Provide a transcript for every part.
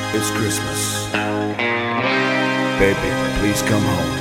It's Christmas. Baby, please come home.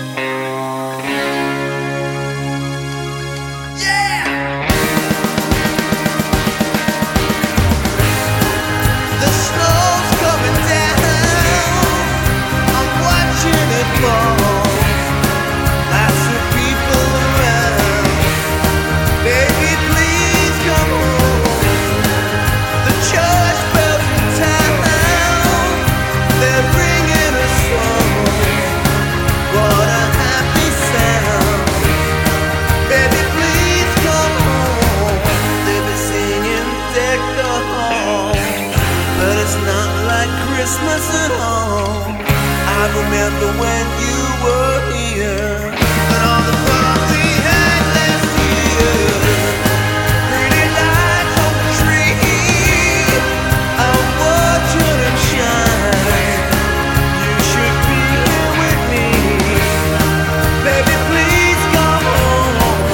Christmas at home. I remember when you were here, and all the fun we had last year. Pretty lights on the tree, I'll watch them shine. You should be here with me. Baby, please come home.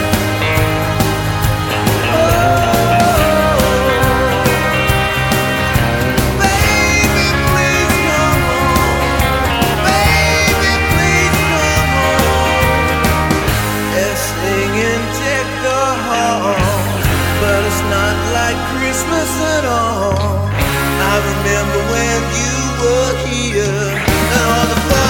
Christmas at all. I remember when you were here, and all the fun